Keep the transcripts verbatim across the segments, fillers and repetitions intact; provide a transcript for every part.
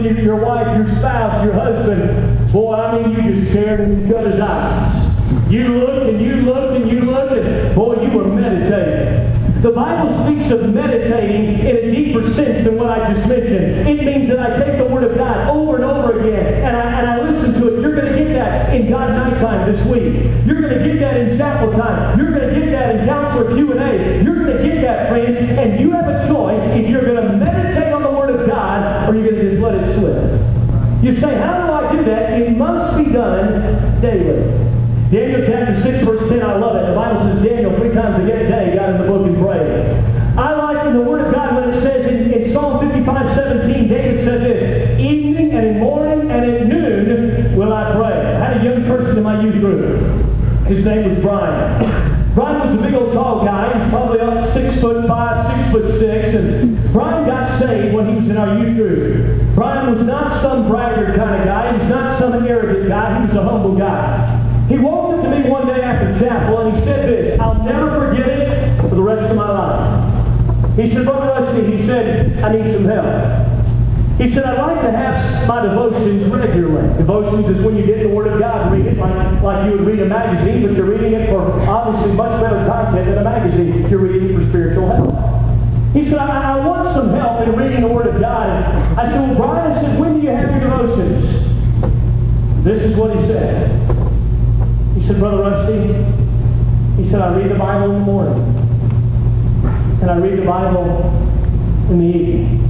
your wife, your spouse, your husband, boy, I mean, you just stared and you cut his eyes. You looked and you looked and you looked and, boy, you were meditating. The Bible speaks of meditating in a deeper sense than what I just mentioned. It means that I take the Word of God over and over again, and I, and I listen to it. You're going to get that in God's Nighttime this week. You're going to get that in chapel time. You're going to get that in Counselor Q and A. You're going to get that, friends, and you have a choice if you're going to meditate on the Word of God or you're going to just let it slip. You say, how do I do that? It must be done daily. Daniel chapter six, verse ten, I love it. The Bible says Daniel three times a day got in the book and prayed. I like in the Word of God when it says in, in Psalm fifty-five, seventeen, David said this, evening and in morning and at noon will I pray. I had a young person in my youth group. His name was Brian. Brian was a big old tall guy. He was probably up six foot five, six foot six. And Brian got saved when he was in our youth group. Brian was not some braggart kind of guy. He was not some arrogant guy. He was a humble guy. He walked up to me one day after chapel and he said this, I'll never forget it for the rest of my life. He said, Brother Rusty, he said, I need some help. He said, I'd like to have my devotions regularly. Devotions is when you get the Word of God and read it like, like you would read a magazine, but you're reading it for obviously much better content than a magazine. You're reading it for spiritual help. He said, I, I want some help in reading the Word of God. And I said, well, Brian, I said, when do you have your devotions? This is what he said. He said, Brother Rusty, he said, I read the Bible in the morning. And I read the Bible in the evening.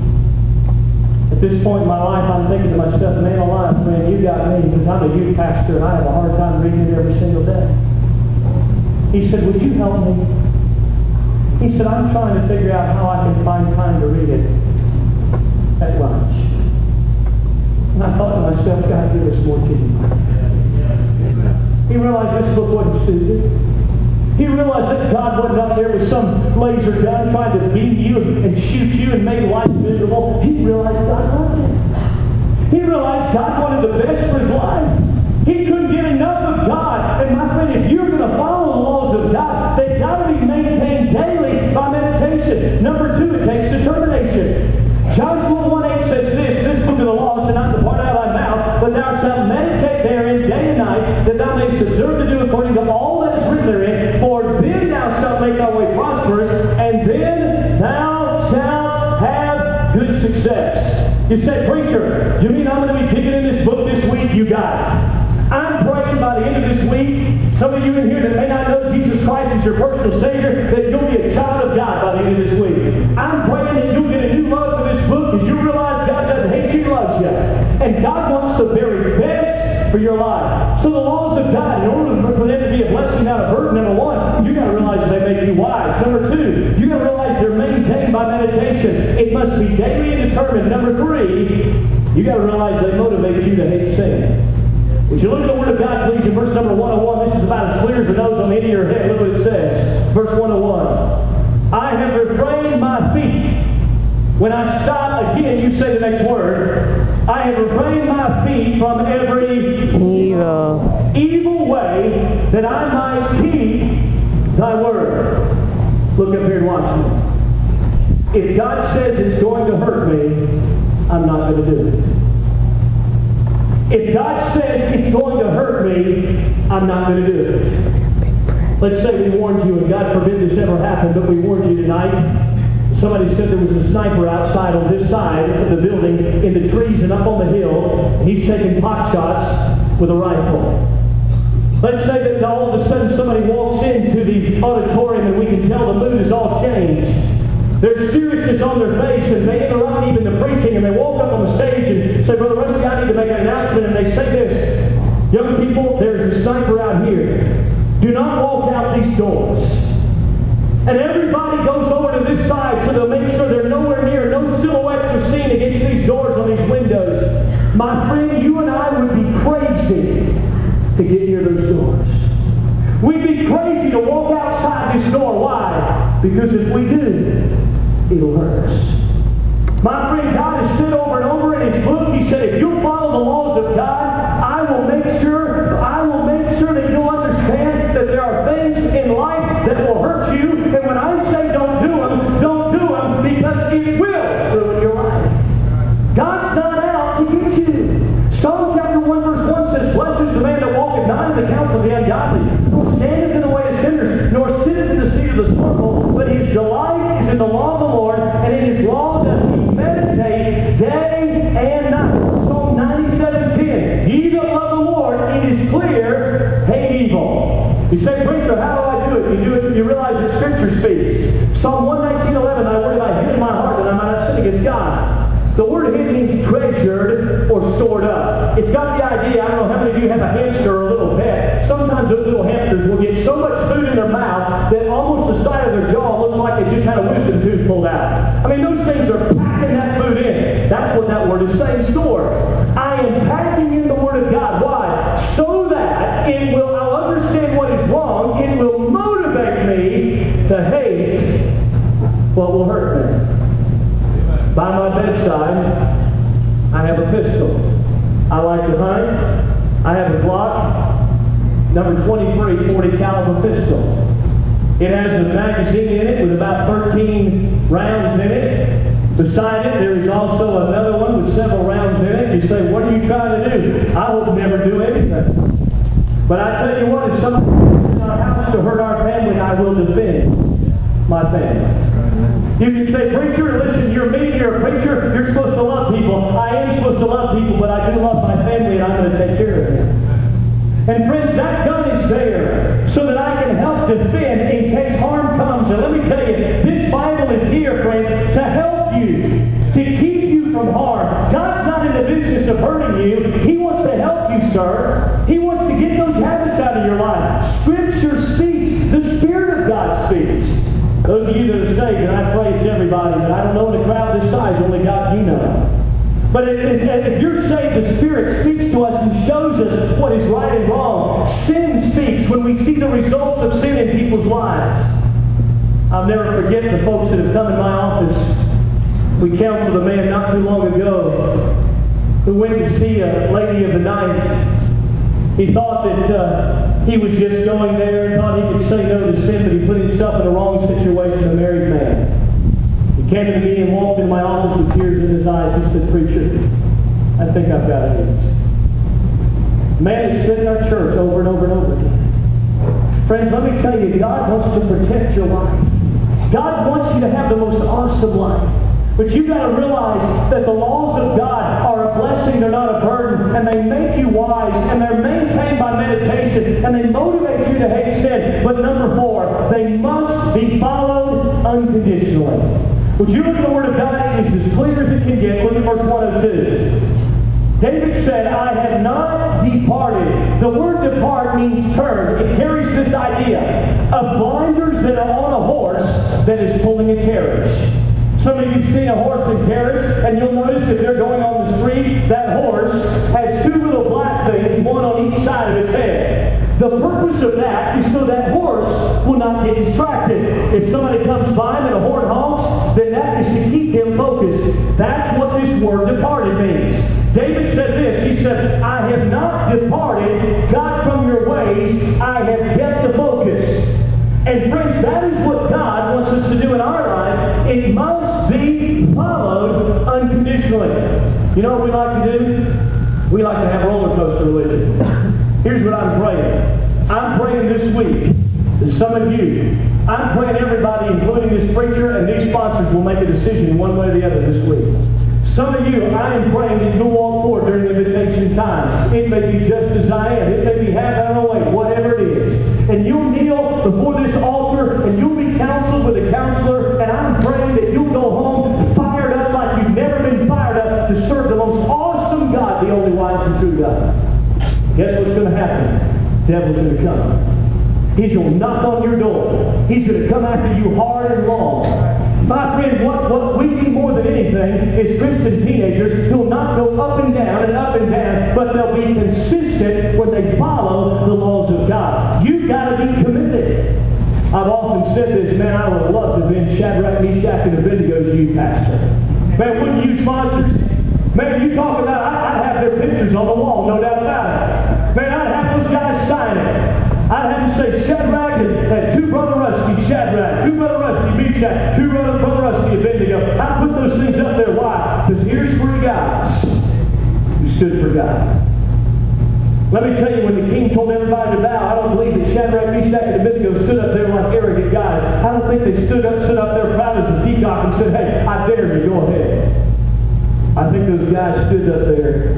At this point in my life, I'm thinking to myself, man alive, friend, you got me, because I'm a youth pastor and I have a hard time reading it every single day. He said, would you help me? He said, I'm trying to figure out how I can find time to read it at lunch. And I thought to myself, God, give us more teaching. He realized this book wasn't stupid. He realized that God wasn't up there with some laser gun trying to beat you and shoot you and make life miserable. He realized God loved him. He realized God wanted the best for his life. He couldn't get enough of God. And my friend, if you're going to follow the laws of God, they've got to be maintained daily by meditation. Number two, it takes determination. Joshua one eight says this, this book of the law shall not depart out of thy mouth, but thou shalt meditate therein day and night, that thou mayest observe to do according to all that is written therein, for then thou shalt make thy way prosperous, and then thou shalt have good success. You say, preacher, do you mean I'm going to be kicking in this book this week? You got it. I'm praying by the end of this week, some of you in here that may not know Jesus Christ as your personal Savior, that you'll be a child of God by the end of this week. I'm praying that you'll get a new love for this book because you realize God doesn't hate you, He loves you. And God wants the very best for your life. So the laws of God, in order for them to be a blessing, not a burden, number one, you got to realize they make you wise. Number two, you got to realize they're maintained by meditation. It must be daily and determined. Number three, you got to realize they motivate you to hate sin. Would you look at the Word of God, please, in verse number one oh one. This is about as clear as the nose on the end of your head. Look what it says. Verse one oh one. I have refrained my feet. When I stop again, you say the next word. I have refrained my feet from every evil, evil way, that I might keep thy word. Look up here and watch me. If God says it's going to hurt me, I'm not going to do it. If God says it's going to hurt me, I'm not going to do it. Let's say we warned you, and God forbid this ever happened, but we warned you tonight. Somebody said there was a sniper outside on this side of the building, in the trees and up on the hill. He's taking pot shots with a rifle. Let's say that all of a sudden somebody walks into the auditorium and we can tell the mood has all changed. There's seriousness on their face, and they interrupt even the preaching, and they walk up on the stage and say, Brother Rusty, I need to make an announcement, and they say this, young people, there's a sniper out here. Do not walk out these doors. And everybody goes over to this side so they'll make sure they're nowhere near, no silhouettes are seen against these doors on these windows. My friend, you and I would be crazy to get near those doors. We'd be crazy to walk outside this door. Why? Because if we do, it'll hurt us. My friend, God has said over and over in His book, He said, if you'll follow the laws of God, I will make sure, I will make sure that you'll understand that there are things in life that will hurt you. And when I say don't do them, don't do them, because it will ruin your life. God's not out to you have a hamster or a little pet, sometimes those little hamsters will get so much food in their mouth that almost the side of their jaw looks like they just had a wisdom tooth pulled out. I mean, those things are packing that food in. That's what that word is saying, store. I am packing in the Word of God. Why? So that it will, I'll understand what is wrong. It will motivate me to hate what will hurt me. By my bedside, I have a pistol. I like to hunt. I have a Glock, number twenty-three, forty caliber pistol. It has a magazine in it with about thirteen rounds in it. Beside it, there is also another one with several rounds in it. You say, what are you trying to do? I will never do anything. But I tell you what, if somebody comes in our house to hurt our family, I will defend my family. You can say, preacher, listen, you're me, you're a preacher, you're supposed to love people. I am supposed to love people, but I do love my family, and I'm going to take care of them. And friends, that gun is there so that I can help defend in case harm comes. And let me tell you, this Bible is here, friends, to help you, to keep you from harm. God's not in the business of hurting you. He wants to help you, sir. He wants to get those habits out of your life. Scripture speaks. The Spirit of God speaks. Those of you that are saved, and I pray it's everybody, but I don't know in a crowd this size, only God you know. But if, if, if you're saved, the Spirit speaks to us and shows us what is right and wrong. Sin speaks when we see the results of sin in people's lives. I'll never forget the folks that have come in my office. We counseled a man not too long ago who went to see a lady of the night. He thought that uh, he was just going there and thought he could say no to sin, but he put himself in the wrong situation, a married man. He came to me and walked in my office with tears in his eyes. He said, preacher, I think I've got an itch. Man has said in our church over and over and over again. Friends, let me tell you, God wants to protect your life. God wants you to have the most awesome life. But you've got to realize that the laws of God are a blessing, they're not a burden, and they make you wise, and they're maintained by meditation, and they motivate you to hate sin. But number four, they must be followed unconditionally. Would you look at the Word of God? It is as clear as it can get. Look at verse one oh two. David said, I have not departed. The word depart means turn. It carries this idea of blinders that are on a horse that is pulling a carriage. Some of you have seen a horse and carriage, and you'll notice if they're going on the street, that horse has two little black things, one on each side of its head. The purpose of that is so that horse will not get distracted. If somebody comes by him and a horn honks, then that is to keep him focused. That's what this word departed means. David said this, he said, I have not departed, God, from your ways, I have kept the focus. And friends, that is what God wants us to do in our lives. It must be followed unconditionally. You know what we like to do? We like to have roller coaster religion. Here's what I'm praying. I'm praying this week, some of you, I'm praying everybody, including this preacher and these sponsors, will make a decision in one way or the other this week. Some of you, I am praying that you'll walk forward during the invitation time. It may be just as I am. It may be half hour away, whatever it is. And you'll kneel before this altar, and you'll be counseled with a counselor, and I'm praying that you'll go home fired up like you've never been fired up to serve the most awesome God, the only wise and true God. Guess what's going to happen? The devil's going to come. He's going to knock on your door. He's going to come after you hard and long. My friend, what, what we need more than anything is Christian teenagers who will not go up and down and up and down, but they'll be consistent when they follow the laws of God. You've got to be committed. I've often said this, man, I would love to have been Shadrach, Meshach, and Abednego's youth pastor. Man, wouldn't you sponsors? Man, you talk about, I, I'd have their pictures on the wall, no doubt about it. Man, I'd have those guys sign it. I'd have them say Shadrach and, and two brother Rusty, Shadrach, two brother Rusty, Meshach, two brother, brother Rusty, Abednego. I put those things up there. Why? Because here's three guys who stood for God. Let me tell you, when the king told everybody to bow, I don't believe that Shadrach, Meshach, and Abednego stood up there like arrogant guys. I don't think they stood up, stood up there proud as a peacock and said, hey, I dare you, go ahead. I think those guys stood up there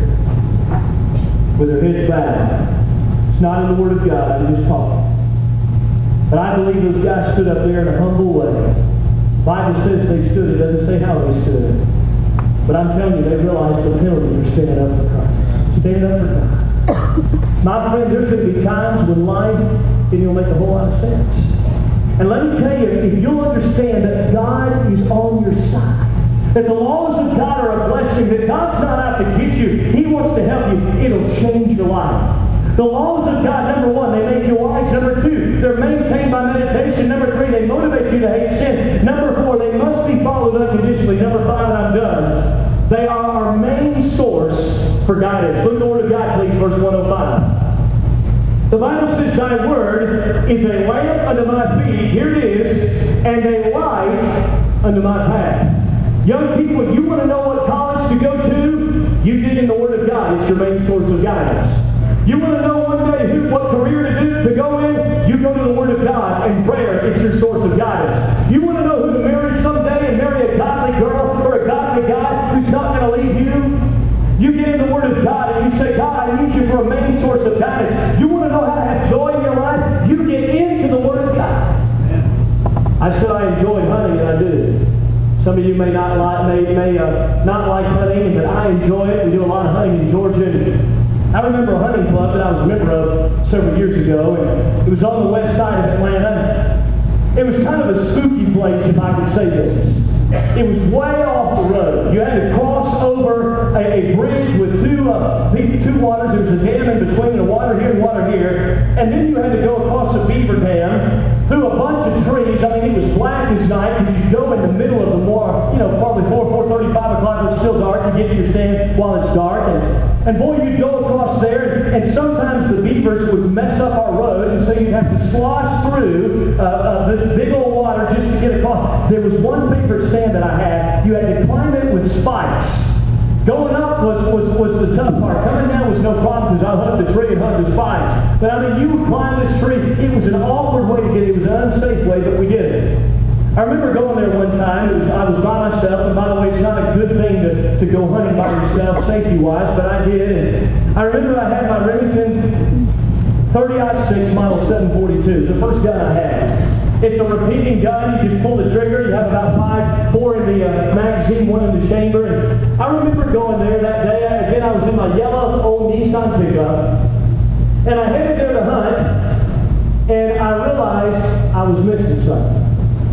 with their heads bowed. It's not in the Word of God, I'm just talking. But I believe those guys stood up there in a humble way. The Bible says they stood, it doesn't say how they stood. But I'm telling you, they realized the penalty for standing up for Christ. Stand up for God. My friend, there's going to be times when life isn't going to make a whole lot of sense. And let me tell you, if you'll understand that God is on your side, that the laws of God are a blessing, that God's not out to get you, He wants to help you, it'll change your life. The laws of God, number one, they make you wise. Number two, they're maintained by meditation. Number three, they motivate you to hate sin. Number four, they must be followed unconditionally. Number five, and I'm done, they are our main source for guidance. Look at the Word of God, please, verse one oh five. The Bible says, Thy Word is a lamp unto my feet, here it is, and a light unto my path. Young people, you want to know what college to go to? You dig in the Word of God. It's your main source of guidance. You want to know one day who, what career to do to go in? You go to the Word of God, and prayer, it's your source of guidance. You want to know who to marry someday and marry a godly girl or a godly guy who's not going to leave you? You get in the Word of God and you say, God, I need you for a main source of guidance. You want to know how to have joy in your life? You get into the Word of God. I said I enjoy hunting, and I do. Some of you may not like, may, may uh, not like hunting, but I enjoy it. We do a lot of hunting in Georgia. And I remember a hunting club that I was a member of several years ago, and it was on the west side of Atlanta. It was kind of a spooky place, if I could say this. It was way off the road. You had to cross over a, a bridge with two, uh, two waters. There was a dam in between, and water here and water here. And then you had to go across a beaver dam through a bunch of trees. I mean, it was black as night because you go in the middle of the more, you know, probably four, four thirty, five o'clock. It's still dark. You get to your stand while it's dark. And, and boy, you'd go across there, and sometimes the beavers would mess up our road, and so you'd have to slosh through uh, uh, this big old water just to get across. There was one beaver stand that I had. You had to climb it with spikes. Going up was, was, was the tough part. Coming down was no problem because I hugged the tree and hugged the spikes. But I mean, you would climb this tree. It was an awkward way to get it. It was an unsafe way, but we did it. I remember going there one time. It was, I was by myself, and by the way, it's not a good thing to, to go hunting by yourself, safety-wise, but I did. And I remember I had my Remington thirty aught six model seven forty-two. It's the first gun I had. It's a repeating gun. You just pull the trigger. You have about five, four in the uh, magazine, one in the chamber. And I remember going there that day. Again, I was in my yellow old Nissan pickup, and I headed there to hunt, and I realized I was missing something.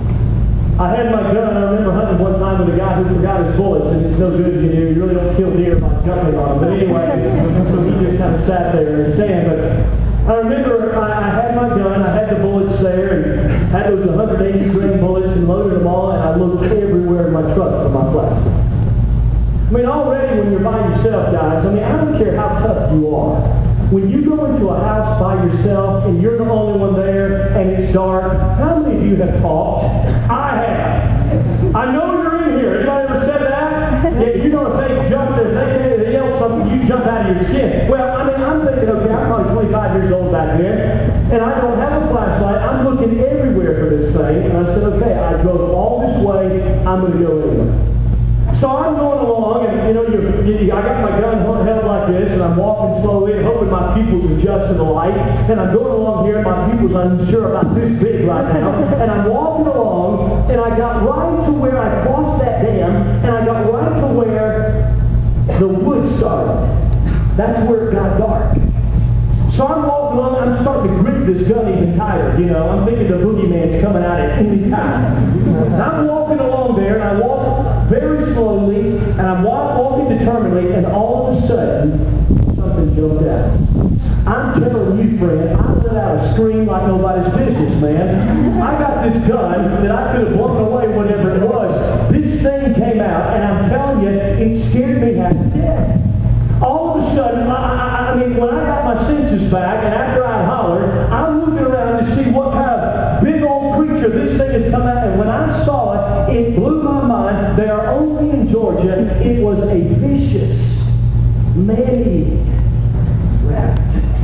I had my gun. I remember hunting one time with a guy who forgot his bullets, and it's no good to you. You really don't kill deer by jumping on them. But anyway, so he just kind of sat there in a stand. But I remember I, I had my gun. I had the bullets there, and had those one hundred eighty grain bullets, and loaded them all. And I looked everywhere in my truck for my plastic. I mean, already when you're by yourself, guys. I mean, I don't care how tough you are. When you go into a house by yourself and you're the only one there and it's dark, how many of you have talked? I have. I know you're in here. Anybody ever said that? Yeah, you know if they jumped, if they, they yelled something, you jump out of your skin. Well, I mean, I'm thinking, okay, I'm probably twenty-five years old back then, and I don't have a flashlight. I'm looking everywhere for this thing, and I said, okay, I drove all this way. I'm going to go anywhere. So I'm going along, and you know, you, you, I got my gun held like this, and I'm walking slowly, and hoping my pupils adjust to the light. And I'm going along here, and my pupils, I'm sure, about this big right now. And I'm walking along, and I got right to where I crossed that dam, and I got right to where the woods started. That's where it got dark. So I'm walking along, I'm starting to grip this gun even tighter, you know. I'm thinking the boogeyman's coming out at any time. And I'm walking along there, and I walk very slowly, and I'm walk, walking determinedly, and all of a sudden, something jumped out. I'm telling you, friend, I let out a scream like nobody's business, man. I got this gun that I could have blown away whatever it was. This thing came out, and I'm telling you, it scared me half to death. All of a sudden, I, I, I mean, when I got my senses back, and after I'd hollered, I'm looking around to see what kind of big old creature this thing has come out. And when I saw it, it blew my mind. They are only in Georgia. It was a vicious, man-eating rabbit.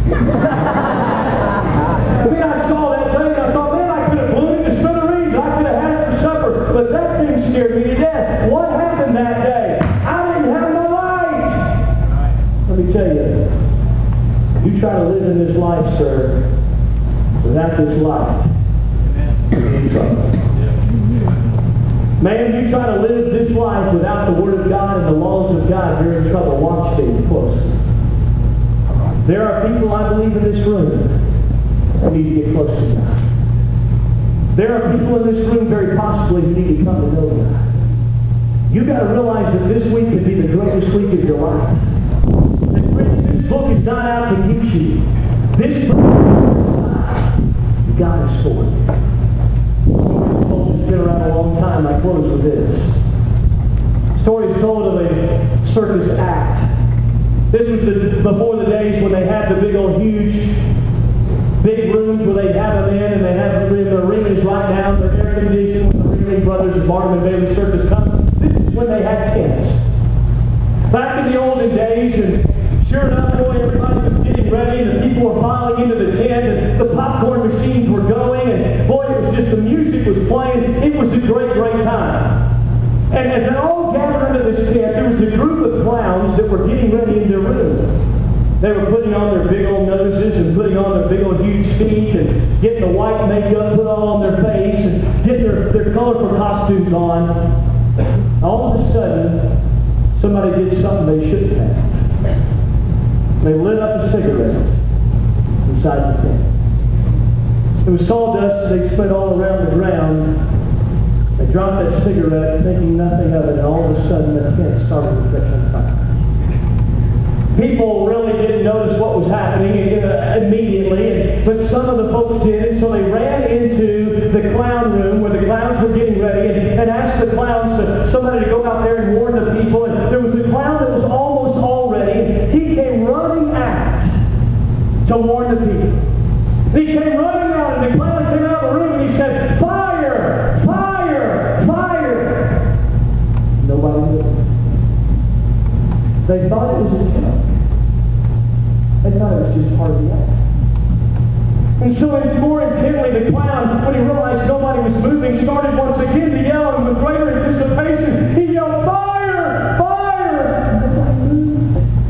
I mean, I saw that thing, and I thought, man, I could have blew it to smithereens. I could have had it for supper. But that thing scared me to death. What happened that day? I didn't have no light. Let me tell you, you try to live in this life, sir, without this light, you're in trouble. Man, you try to live this life without the Word of God and the laws of God, you're in trouble. Watch me closely. There are people, I believe, in this room who need to get close to God. There are people in this room very possibly who need to come to know God. You've got to realize that this week could be the greatest week of your life. This book is not out to get you. This book, God is for it. Story is told, it's been around a long time. I close with this. Story is told of a circus act. This was the, before the days when they had the big old huge big rooms where they'd have them in, and they have the, the arenas right down, the air conditioned when the Ringling Brothers and Barnum and Bailey Circus come. This is when they had tents. Back in the olden days, and sure enough, boy, everybody was getting ready, and the people were filing into the tent, and the popcorn machines were going, and boy, it was just, the music was playing. It was a great, great time. And as they all gathered under this tent, there was a group of clowns that were getting ready in their room. They were putting on their big old noses and putting on their big old huge feet and getting the white makeup put all on their face and getting their, their colorful costumes on. All of a sudden, somebody did something they shouldn't have. They lit up a cigarette inside the tent. It was sawdust that they spread all around the ground. They dropped that cigarette thinking nothing of it, and all of a sudden the tent started to catch on fire. People really didn't notice what was happening uh, immediately, and, but some of the folks did, and so they ran into the clown room where the clowns were getting ready and, and asked the clowns, to somebody to go out there and warn the people. And there was a clown that was almost all ready, and he came running out to warn the people. He came running out, and the clown came out of the room, and he said, "Fire! Fire! Fire!" Nobody knew. They thought it was a joke. They thought it was just part of the act. And so more intently, the clown, when he realized nobody was moving, started once again to yell, and with greater anticipation, he yelled, "Fire! Fire!" And nobody moved.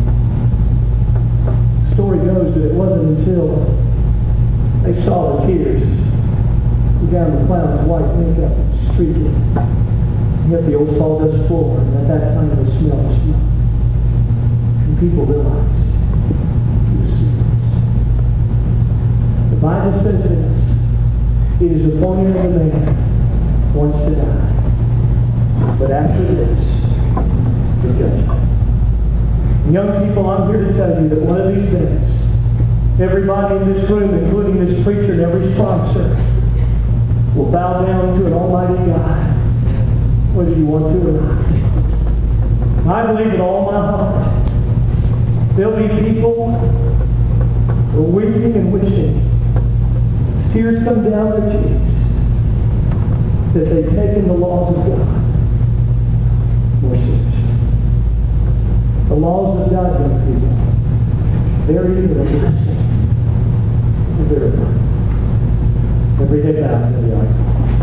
The story goes that it wasn't until they saw the tears down the clown's white makeup and streaking. He hit the old sawdust floor, and at that time they smelled smoke. And people realized he was serious. The Bible says this: "It is appointed of a man once to die, but after this, the judgment." And young people, I'm here to tell you that one of these days, everybody in this room, including this preacher and every sponsor, will bow down to an almighty God, whether you want to or not. I believe with all my heart, there'll be people who are weeping and wishing, as tears come down their cheeks, that they've taken the laws of God more seriously. The laws of God, young people, they're even a good sin. They're very good. Every head bowed to the altar.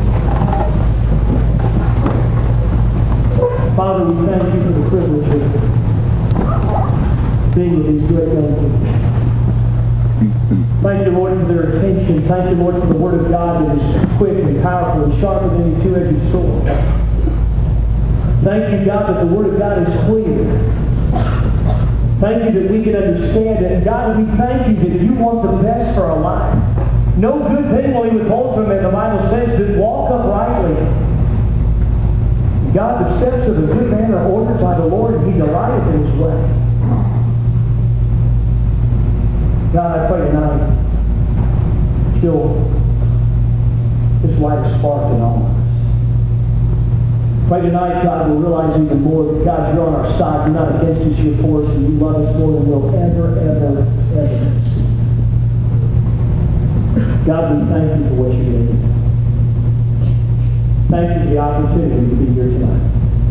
Father, we thank you for the privilege of being with these great young people. Thank you, Lord, for their attention. Thank you, Lord, for the Word of God that is quick and powerful and sharper than any two-edged sword. Thank you, God, that the Word of God is clear. Thank you that we can understand it. And God, we thank you that you want the best for our life. No good thing will he withhold from it. The Bible says that walk uprightly. God, the steps of a good man are ordered by the Lord, and he delighteth in his way. God, I pray tonight that you'll just light a spark in all of us. Pray tonight, God, we'll realize even more that, God, you're on our side. You're not against us, you're for us, and you love us more than we'll ever, ever, ever see. God, we thank you for what you did. Thank you for the opportunity to be here tonight.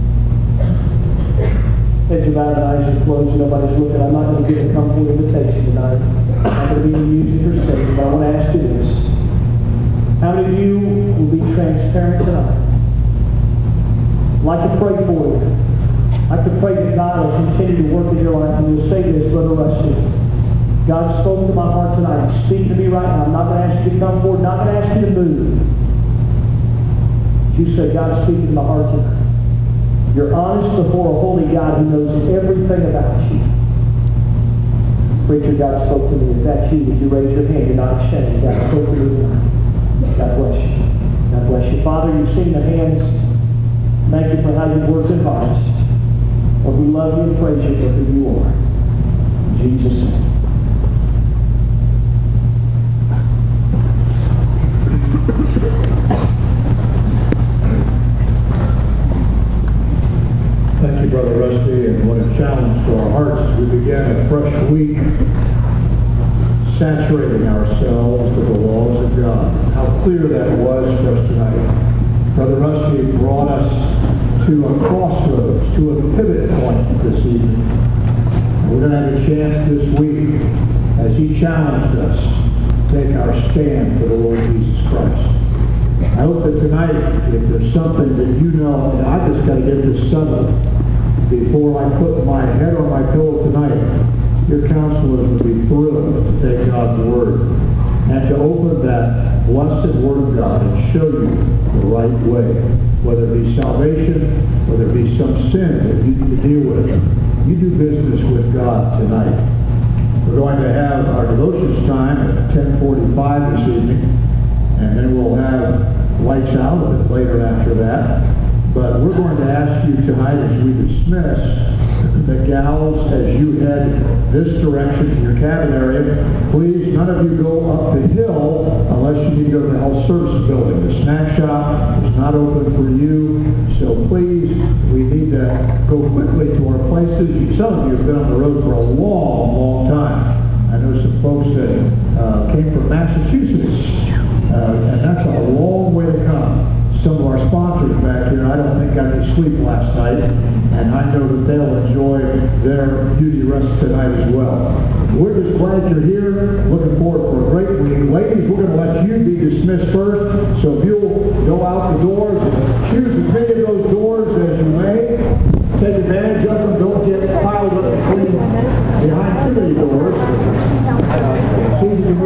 Heads are bowed and eyes are closed and nobody's looking. I'm not going to give a comfortable invitation tonight. I'm not going to be using for sake, but I want to ask you this. How many of you will be transparent tonight? I'd like to pray for you. I'd like to pray that God will continue to work in your life, and you'll say this, Brother Rusty. God spoke to my heart tonight. He's speaking to me right now. I'm not going to ask you to come forward. I'm not going to ask you to move. But you said, God's speaking to my heart tonight. You're honest before a holy God who knows everything about you. Preacher, God spoke to me. If that's you, would you raise your hand? You're not ashamed. God spoke to me tonight. God bless you. God bless you. Father, you've seen the hands. Thank you for how you've worked in hearts. Lord, we love you and praise you for who you are. In Jesus' name. Thank you, Brother Rusty, and what a challenge to our hearts as we begin a fresh week saturating ourselves with the laws of God. How clear that was for us tonight. Brother Rusty brought us to a crossroads, to a pivot point this evening. And we're going to have a chance this week, as he challenged us, to take our stand for the Lord Jesus Christ. I hope that tonight, if there's something that you know, and I just got to get this settled before I put my head on my pillow tonight, your counselors would be thrilled to take God's Word and to open that blessed Word of God and show you the right way, whether it be salvation, whether it be some sin that you need to deal with. You do business with God tonight. We're going to have our devotions time at ten forty-five this evening, and then we'll have lights out a bit later after that. But we're going to ask you tonight, as we dismiss, the gals, as you head this direction to your cabin area, please, none of you go up the hill unless you need to go to the health services building. The snack shop is not open for you, so please, we need to go quickly to our places. Some of you have been on the road for a long, long time. I know some folks that uh, came from Massachusetts, uh, and that's a long way to come. Some of our sponsors back here, I don't think got any sleep last night, and I know that they'll enjoy their beauty rest tonight as well. We're just glad you're here. Looking forward for a great week. Ladies, we're going to let you be dismissed first, so if you'll go out the doors and choose as many of those doors